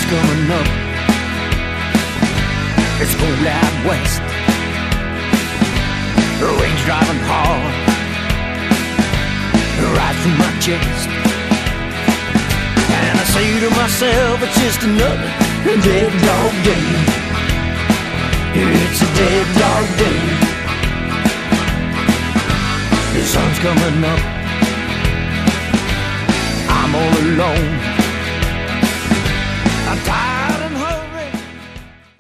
coming up. It's cold out west. The rain's driving hard right through my chest. And I say to myself, it's just another dead dog day. It's a dead dog day. The sun's coming up. I'm all alone. I'm tired.